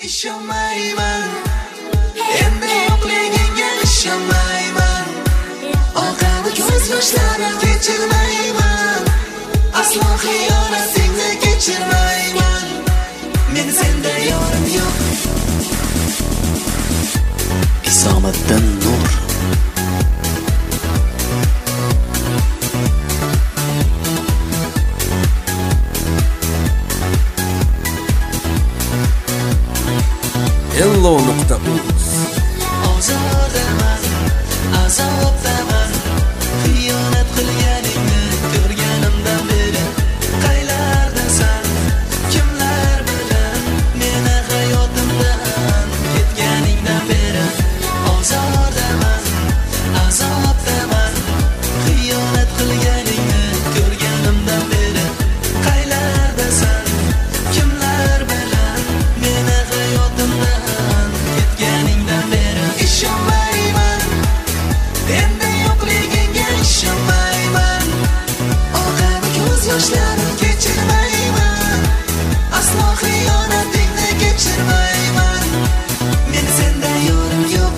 ishonmayman, endi yo'qligingga ishonmayman, oqadi ko'z yoshlarim kechirmayman, aslo xiyonatingni kechirmayman, men senda yorim yo'q. Isomiddin Nur. Hello.uz Ozordaman, azobdaman, xiyonat qilganingni ko'rganimdan beri. Qaylardasan, kimlar bilan meni hayotimdan ketganingdan beri. Ozordaman, azobdaman, xiyonat qilganingni ko'rganimdan beri. Qaylardasan, kimlar bilan meni hayotimdan ketganingdan beri. Ishonmayman, endi yo'qligingga ishonmayman, oqadi ko'z yoshlarim kechirmayman, aslo xiyonatingni kechirmayman, men senda yorim yo'q.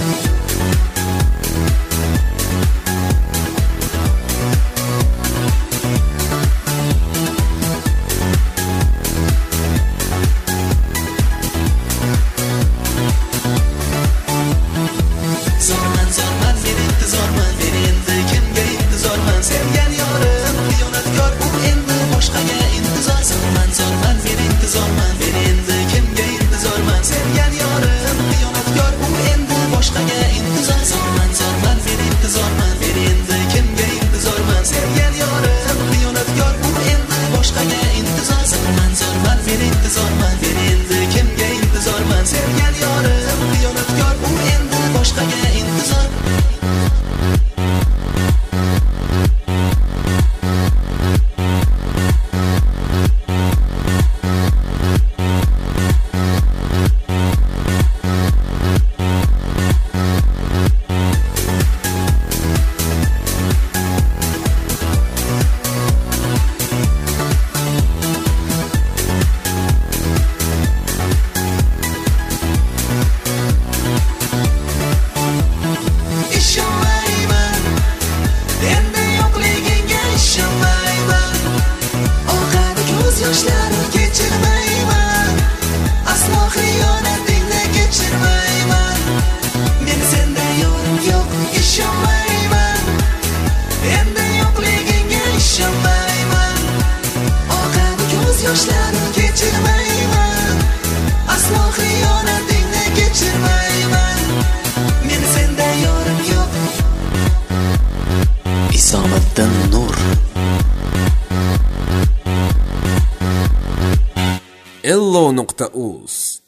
Zorman, zorman, men intizorman, men endi kimga intizorman? Sevgan yorim xiyonatkor, u endi boshqaga intizor. Zorman, zorman, men intizorman, men endi kimga intizorman? Sevgan yorim xiyonatkor, u endi boshqaga intizor. Zorman, zorman, men intizorman, men endi kimga intizorman? Sevgan yorim xiyonatkor, u endi boshqaga intizor. Zorman, zorman, men intizorman, men endi kimga intizorman? Sevgan yorim xiyonatkor, u endi boshqaga intizor. Ishonmayman, endi yo'qligingga ishonmayman, oqadi ko'z yoshlarim kechirmayman, aslo xiyonatingni kechirmayman, men senda yorim yo'q. Ishonmayman, endi yo'qligingga ishonmayman, oqadi ko'z yoshlarim kechirmayman, aslo xiyonatingni kechirmayman, men senda yorim yo'q. Isomiddin Nur. Hello.uz